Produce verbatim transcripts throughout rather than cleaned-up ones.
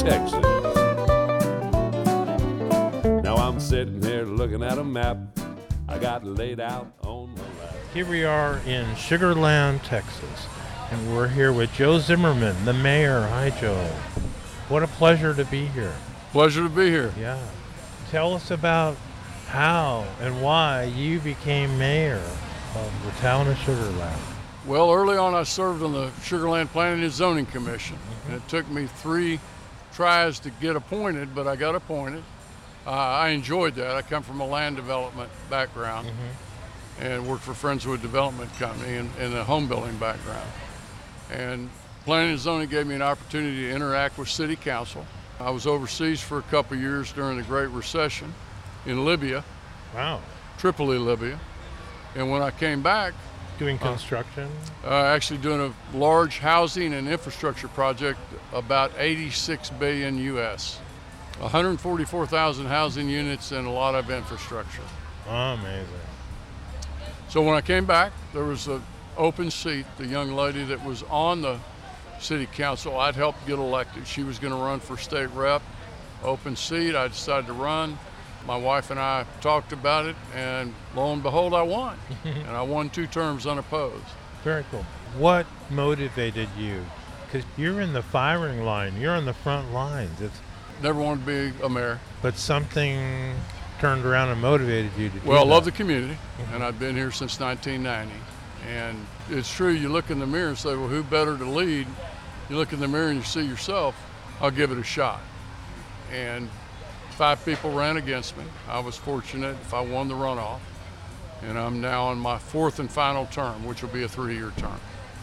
Texas. Now I'm sitting here looking at a map I got laid out on my lap. Here we are in Sugar Land, Texas, and we're here with Joe Zimmerman, the mayor. Hi, Joe. What a pleasure to be here. Pleasure to be here. Yeah. Tell us about how and why you became mayor of the town of Sugar Land. Well, early on I served on the Sugar Land Planning and Zoning Commission. Mm-hmm. And it took me three tries to get appointed, but I got appointed. Uh, I enjoyed that. I come from a land development background mm-hmm. and worked for Friendswood Development Company in, in a home building background. And planning and zoning gave me an opportunity to interact with city council. I was overseas for a couple of years during the Great Recession in Libya. Wow. Tripoli, Libya. And when I came back, doing construction? Uh, uh, actually doing a large housing and infrastructure project, about eighty-six billion U S, one hundred forty-four thousand housing units and a lot of infrastructure. Oh, amazing. So when I came back, there was an open seat. The young lady that was on the city council, I'd helped get elected. She was going to run for state rep. Open seat, I decided to run. My wife and I talked about it, and lo and behold, I won. And I won two terms unopposed. Very cool. What motivated you? Because you're in the firing line. You're on the front lines. It's Never wanted to be a mayor. But something turned around and motivated you to do Well, I that. love the community, and I've been here since nineteen ninety. And it's true, you look in the mirror and say, well, who better to lead? You look in the mirror and you see yourself, I'll give it a shot. And five people ran against me. I was fortunate if I won the runoff. And I'm now on my fourth and final term, which will be a three-year term.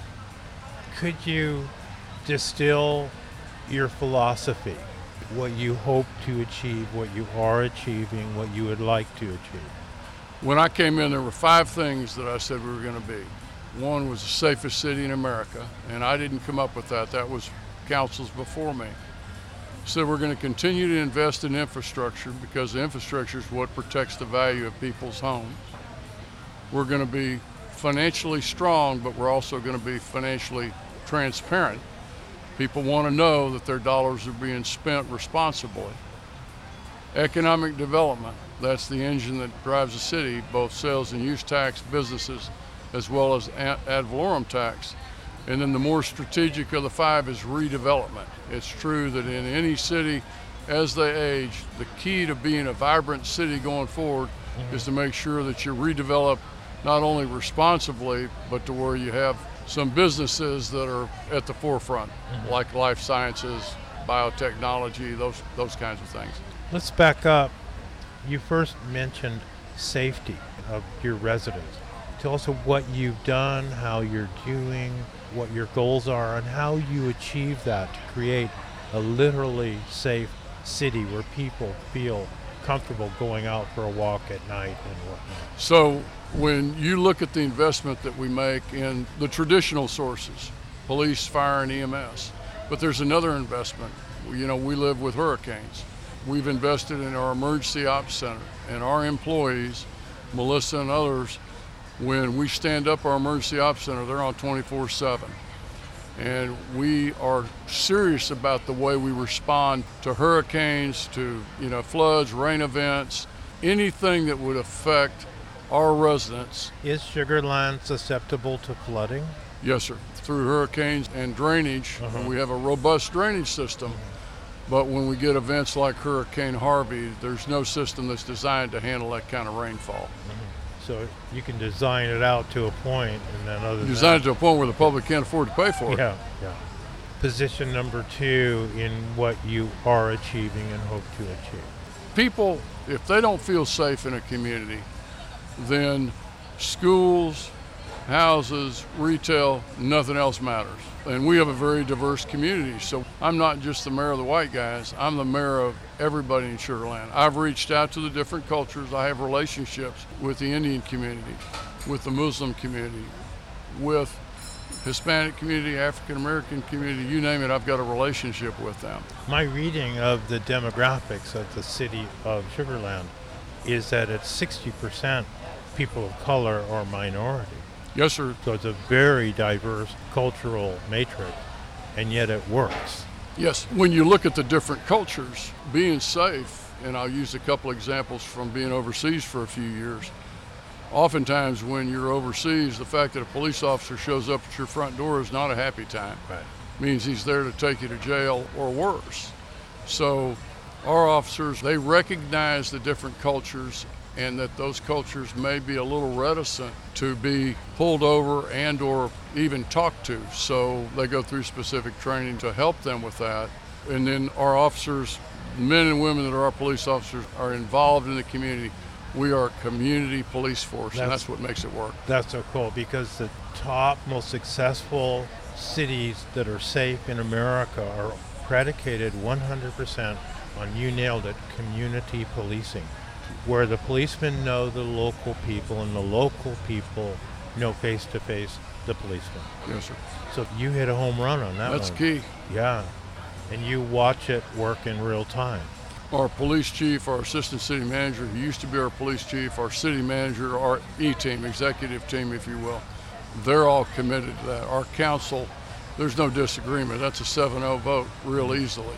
Could you distill your philosophy, what you hope to achieve, what you are achieving, what you would like to achieve? When I came in, there were five things that I said we were going to be. One was the safest city in America, and I didn't come up with that. That was councils before me. So we're going to continue to invest in infrastructure because the infrastructure is what protects the value of people's homes. We're going to be financially strong, but we're also going to be financially transparent. People want to know that their dollars are being spent responsibly. Economic development, that's the engine that drives the city, both sales and use tax, businesses, as well as ad valorem tax. And then the more strategic of the five is redevelopment. It's true that in any city, as they age, the key to being a vibrant city going forward mm-hmm. is to make sure that you redevelop not only responsibly, but to where you have some businesses that are at the forefront, mm-hmm. like life sciences, biotechnology, those those kinds of things. Let's back up. You first mentioned safety of your residents. Tell us what you've done, how you're doing, what your goals are, and how you achieve that to create a literally safe city where people feel comfortable going out for a walk at night and whatnot. So when you look at the investment that we make in the traditional sources, police, fire, and E M S, but there's another investment. You know, we live with hurricanes. We've invested in our emergency ops center, and our employees, Melissa and others, when we stand up our emergency ops center, they're on twenty-four seven. And we are serious about the way we respond to hurricanes, to you know floods, rain events, anything that would affect our residents. Is Sugar Land susceptible to flooding? Yes, sir. Through hurricanes and drainage, uh-huh. we have a robust drainage system. But when we get events like Hurricane Harvey, there's no system that's designed to handle that kind of rainfall. Mm-hmm. So you can design it out to a point, and then other than design that, it to a point where the public can't afford to pay for it. Yeah, yeah. Position number two in what you are achieving and hope to achieve. People, if they don't feel safe in a community, then schools, houses, retail, nothing else matters. And we have a very diverse community. So I'm not just the mayor of the white guys, I'm the mayor of everybody in Sugar Land. I've reached out to the different cultures. I have relationships with the Indian community, with the Muslim community, with Hispanic community, African American community, you name it, I've got a relationship with them. My reading of the demographics of the city of Sugar Land is that it's sixty percent people of color or minority. Yes, sir. So it's a very diverse cultural matrix, and yet it works. Yes, when you look at the different cultures, being safe, and I'll use a couple examples from being overseas for a few years. Oftentimes when you're overseas, the fact that a police officer shows up at your front door is not a happy time. Right. It means he's there to take you to jail or worse. So our officers, they recognize the different cultures and that those cultures may be a little reticent to be pulled over and or even talked to. So they go through specific training to help them with that. And then our officers, men and women that are our police officers, are involved in the community. We are a community police force, that's, and that's what makes it work. That's so cool, because the top most successful cities that are safe in America are predicated one hundred percent on, you nailed it, community policing, where the policemen know the local people and the local people know face-to-face the policemen. Yes, sir. So you hit a home run on that That's one. key. Yeah, and you watch it work in real time. Our police chief, our assistant city manager, who used to be our police chief, our city manager, our E-team, executive team, if you will, they're all committed to that. Our council, there's no disagreement. That's a seven oh vote real easily.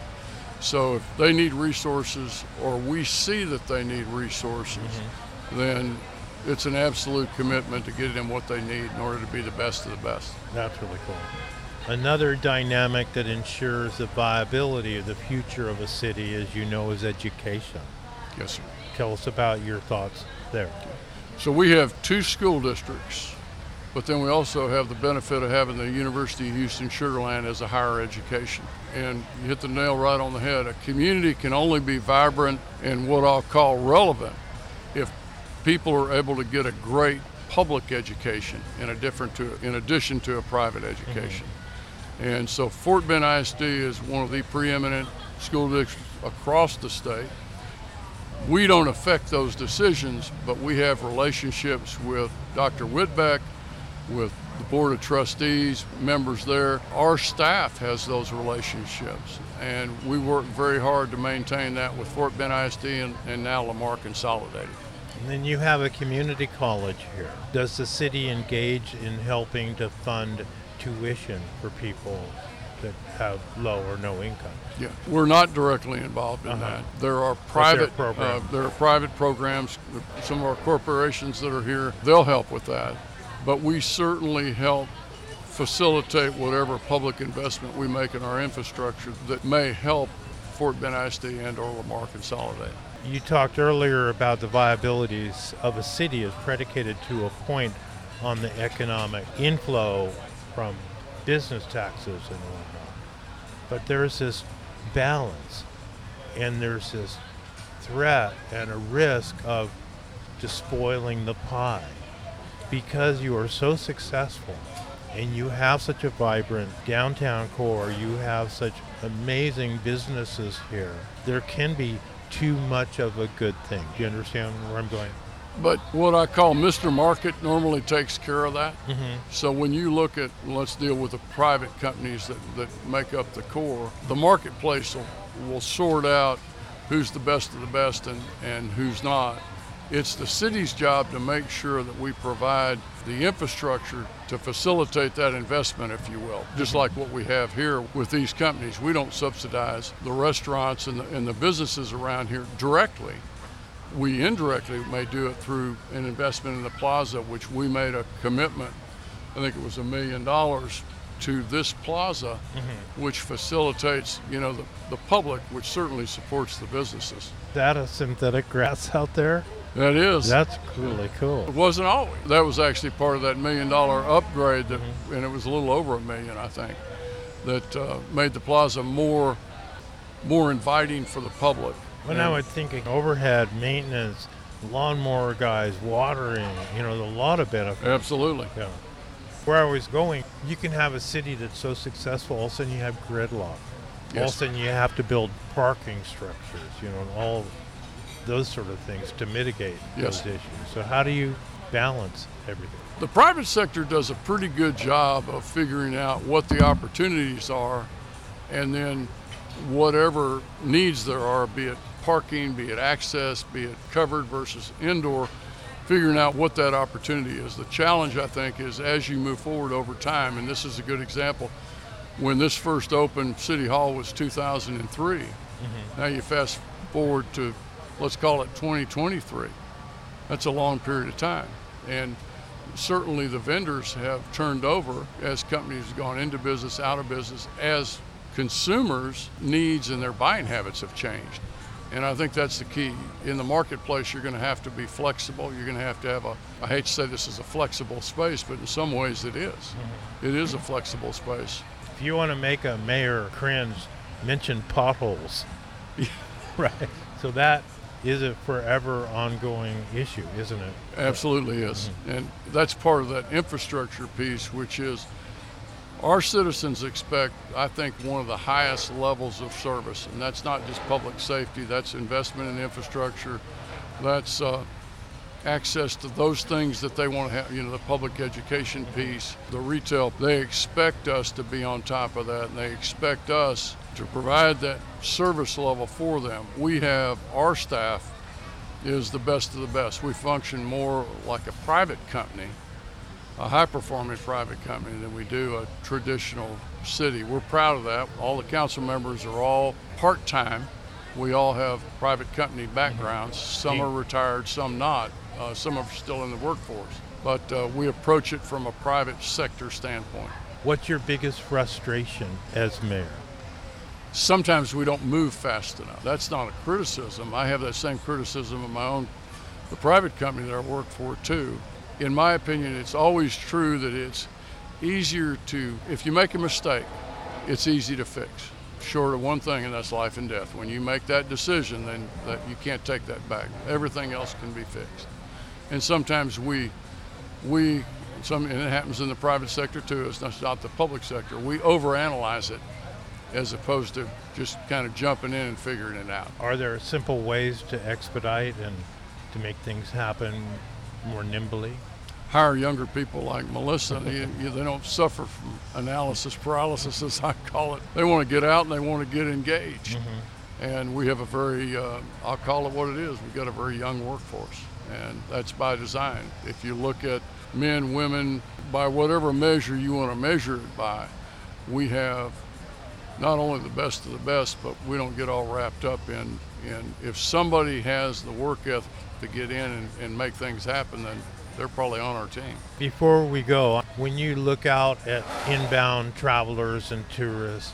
So if they need resources or we see that they need resources, mm-hmm. then it's an absolute commitment to get them what they need in order to be the best of the best. That's really cool. Another dynamic that ensures the viability of the future of a city, as you know, is education. Yes, sir. Tell us about your thoughts there. So we have two school districts, but then we also have the benefit of having the University of Houston Sugar Land as a higher education. And you hit the nail right on the head. A community can only be vibrant and what I'll call relevant if people are able to get a great public education in, a different to, in addition to a private education. Mm-hmm. And so Fort Bend I S D is one of the preeminent school districts across the state. We don't affect those decisions, but we have relationships with Doctor Whitbeck, with the Board of Trustees, members there. Our staff has those relationships, and we work very hard to maintain that with Fort Bend I S D and, and now Lamar Consolidated. And then you have a community college here. Does the city engage in helping to fund tuition for people that have low or no income? Yeah, we're not directly involved in uh-huh. that. There are private there, uh, there are private programs. Some of our corporations that are here, they'll help with that. But we certainly help facilitate whatever public investment we make in our infrastructure that may help Fort Bend I S D and or Lamar Consolidated. You talked earlier about the viabilities of a city is predicated to a point on the economic inflow from business taxes and whatnot. But there's this balance, and there's this threat and a risk of despoiling the pie. Because you are so successful and you have such a vibrant downtown core, you have such amazing businesses here, there can be too much of a good thing. Do you understand where I'm going? But what I call Mister Market normally takes care of that. Mm-hmm. So when you look at, let's deal with the private companies that, that make up the core, the marketplace will, will sort out who's the best of the best and, and who's not. It's the city's job to make sure that we provide the infrastructure to facilitate that investment, if you will. Just like what we have here with these companies. We don't subsidize the restaurants and the, and the businesses around here directly. We indirectly may do it through an investment in the plaza, which we made a commitment, I think it was a million dollars, to this plaza, mm-hmm. which facilitates, you know, the, the public, which certainly supports the businesses. Is that a synthetic grass out there? That is. That's really cool. It wasn't always. That was actually part of that million dollar upgrade, that, mm-hmm. and it was a little over a million, I think, that uh, made the plaza more, more inviting for the public. Well, now I'm thinking overhead, maintenance, lawnmower guys, watering, you know, a lot of benefits. Absolutely. Yeah. Where I was going, you can have a city that's so successful, all of a sudden you have gridlock. Yes. All of a sudden you have to build parking structures, you know, and all those sort of things to mitigate yes. those issues. So how do you balance everything? The private sector does a pretty good job of figuring out what the opportunities are, and then whatever needs there are, be it parking, be it access, be it covered versus indoor, figuring out what that opportunity is. The challenge, I think, is as you move forward over time, and this is a good example, when this first opened, City Hall was two thousand three. Mm-hmm. Now you fast forward to, let's call it twenty twenty-three. That's a long period of time. And certainly the vendors have turned over as companies have gone into business, out of business, as consumers' needs and their buying habits have changed. And I think that's the key. In the marketplace, you're going to have to be flexible. You're going to have to have a, I hate to say this is a flexible space, but in some ways it is. Mm-hmm. It is a flexible space. If you want to make a mayor cringe, mention potholes. Right. So that is a forever ongoing issue, isn't it? Absolutely is. Mm-hmm. And that's part of that infrastructure piece, which is our citizens expect, I think, one of the highest levels of service. And that's not just public safety, that's investment in infrastructure, that's uh, access to those things that they want to have, you know, the public education piece, the retail. They expect us to be on top of that, and they expect us to provide that service level for them. We have, our staff is the best of the best. We function more like a private company, a high-performing private company, than we do a traditional city. We're proud of that. All the council members are all part-time. We all have private company backgrounds. Some are retired, some not. Uh, some are still in the workforce. But uh, we approach it from a private sector standpoint. What's your biggest frustration as mayor? Sometimes we don't move fast enough. That's not a criticism. I have that same criticism of my own, the private company that I work for too. In my opinion, it's always true that it's easier to, if you make a mistake, it's easy to fix. Short of one thing, and that's life and death. When you make that decision, then that you can't take that back. Everything else can be fixed. And sometimes we, we, some, and it happens in the private sector too, it's not, not the public sector, we overanalyze it as opposed to just kind of jumping in and figuring it out. Are there simple ways to expedite and to make things happen more nimbly? Hire younger people like Melissa. you, you, they don't suffer from analysis paralysis, as I call it. They want to get out and they want to get engaged. Mm-hmm. And we have a very, uh, I'll call it what it is, we've got a very young workforce. And that's by design. If you look at men, women, by whatever measure you want to measure it by, we have not only the best of the best, but we don't get all wrapped up in, in if somebody has the work ethic to get in and, and make things happen, then they're probably on our team. Before we go, when you look out at inbound travelers and tourists,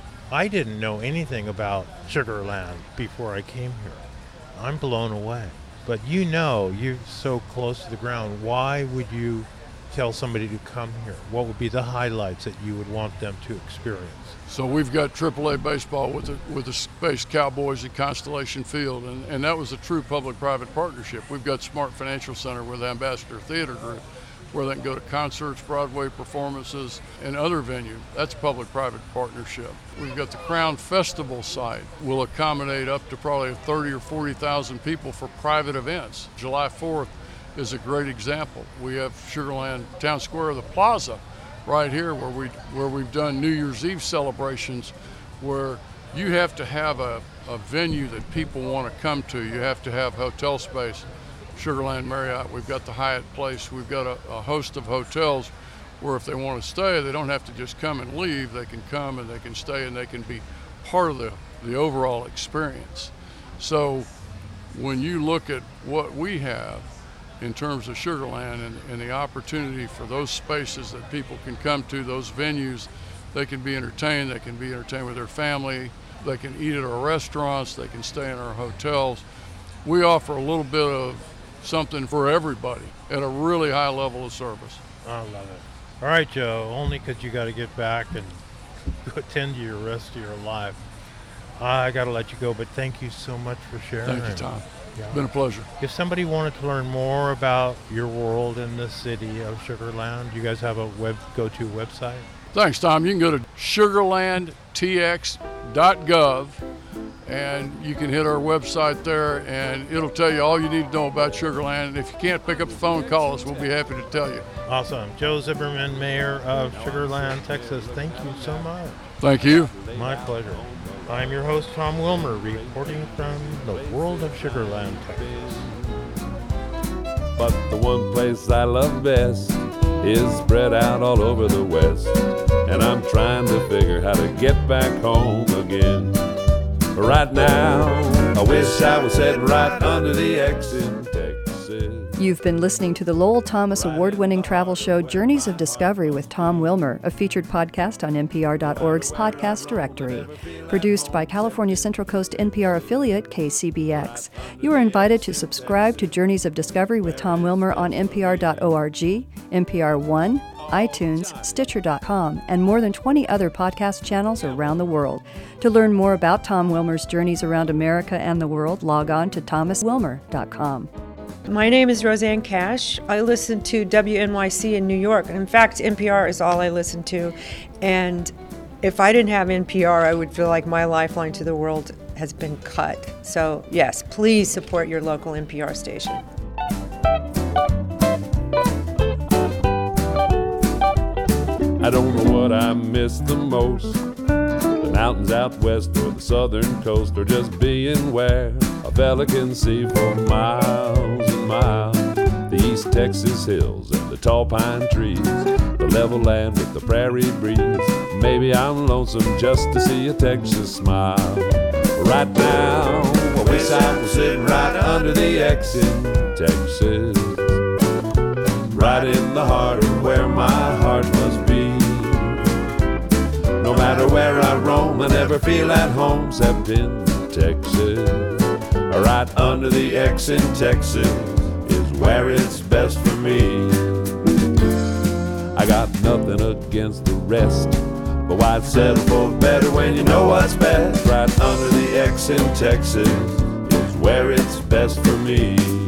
I didn't know anything about Sugar Land before I came here. I'm blown away. But you know, you're so close to the ground. Why would you tell somebody to come here? What would be the highlights that you would want them to experience? So we've got triple A baseball with the, with the Space Cowboys at Constellation Field, and, and that was a true public-private partnership. We've got Smart Financial Center with Ambassador Theater Group, where they can go to concerts, Broadway performances, and other venues. That's public-private partnership. We've got the Crown Festival site. Will accommodate up to probably thirty or forty thousand people for private events. July fourth is a great example. We have Sugar Land Town Square, the Plaza, right here where we where we've done New Year's Eve celebrations, where you have to have a, a venue that people want to come to. You have to have hotel space. Sugar Land Marriott, we've got the Hyatt Place, we've got a, a host of hotels where if they want to stay, they don't have to just come and leave. They can come and they can stay and they can be part of the, the overall experience. So when you look at what we have in terms of Sugar Land and, and the opportunity for those spaces that people can come to, those venues, they can be entertained, they can be entertained with their family, they can eat at our restaurants, they can stay in our hotels. We offer a little bit of something for everybody at a really high level of service. I love it. All right, Joe, only because you got to get back and attend to your rest of your life. I got to let you go, but thank you so much for sharing. Thank you, Tom. Yeah. It's been a pleasure. If somebody wanted to learn more about your world in the city of Sugar Land, you guys have a web go-to website? Thanks, Tom. You can go to sugar land t x dot gov and you can hit our website there and it'll tell you all you need to know about Sugar Land. And if you can't pick up the phone, call us. We'll be happy to tell you. Awesome. Joe Zimmerman, Mayor of Sugar Land, Texas. Thank you so much. Thank you. My pleasure. I'm your host, Tom Wilmer, reporting from the world of Sugar Land, Texas. But the one place I love best is spread out all over the West. and I'm trying to figure how to get back home again. But right now, I wish I was sitting right under the X in Texas. You've been listening to the Lowell Thomas award-winning travel show Journeys of Discovery with Tom Wilmer, a featured podcast on N P R dot org's podcast directory. Produced by California Central Coast N P R affiliate K C B X. You are invited to subscribe to Journeys of Discovery with Tom Wilmer on N P R dot org, N P R One, iTunes, Stitcher dot com, and more than twenty other podcast channels around the world. To learn more about Tom Wilmer's journeys around America and the world, log on to thomas wilmer dot com. My name is Roseanne Cash. I listen to W N Y C in New York. In fact, N P R is all I listen to. And if I didn't have N P R, I would feel like my lifeline to the world has been cut. So yes, please support your local N P R station. I don't know what I miss the most, the mountains out west or the southern coast, or just being where a fella can see for miles and miles. The East Texas hills and the tall pine trees, the level land with the prairie breeze. Maybe I'm lonesome just to see a Texas smile. Right now, I wish I was sitting right under the X in Texas, right in the heart of where my heart must be. No matter where I roam, I never feel at home except in Texas. Right under the X in Texas is where it's best for me. I got nothing against the rest, but why settle for better when you know what's best? Right under the X in Texas is where it's best for me.